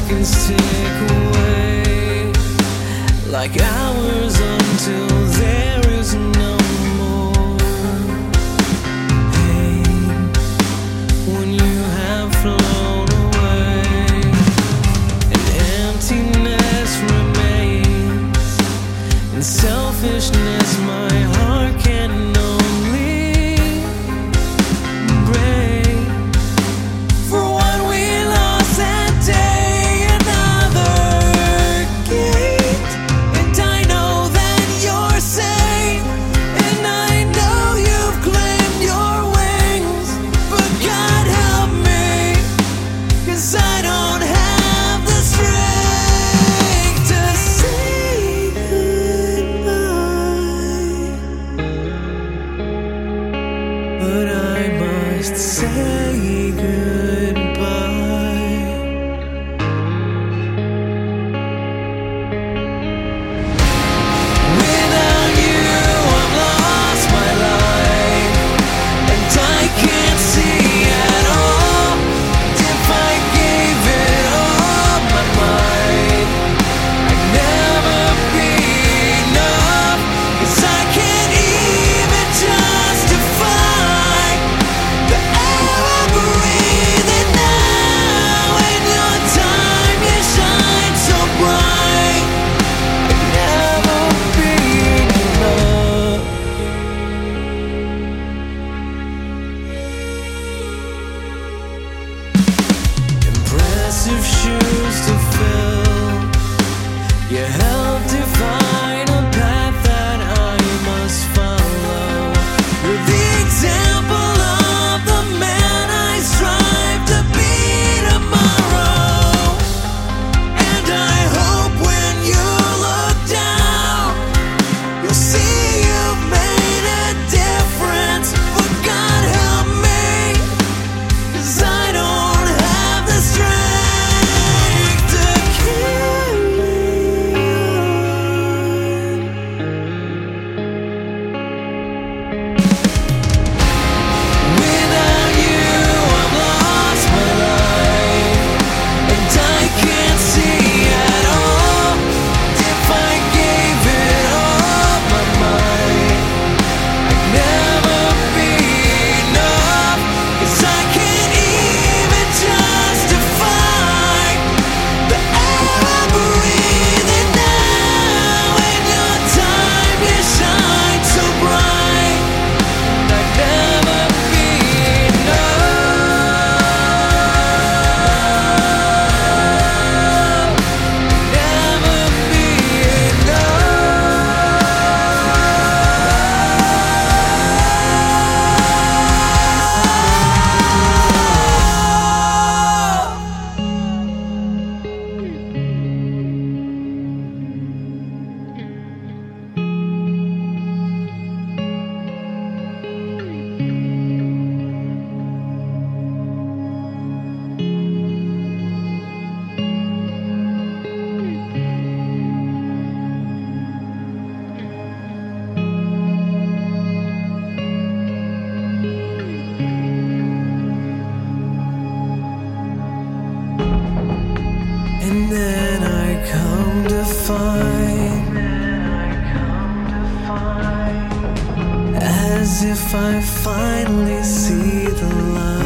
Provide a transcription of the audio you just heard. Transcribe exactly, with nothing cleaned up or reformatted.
seconds tick away like hours until there is no more pain. When you have flown away and emptiness remains, and selfishness my heart can only break. For what we lost that day, another gate. And I know that you're safe, and I know you've claimed your wings. But God help me, 'cause I don't have the strength to say goodbye. But I must say goodbye. Without you, I've lost my life, and I can't see at all. If I gave it all my mind, I'd never be enough, 'cause I can't even justify the air I breathe in now. In your time you shine so bright, I'd never be enough. Impressive shoes to fill, you help define a path that I must follow. You're the example of the man I strive to be tomorrow. And I hope when you look down, you'll see you've made a difference. But God help me, 'cause I don't have the strength to carry on. Without you, I've lost my life, and I can't see at all. If I gave it all my mind, I'd never be enough, 'cause I can't even justify the air I breathe in now. In your time you shine so bright, and I'd never be enough. Never be And then I come to find, as if I finally see the light.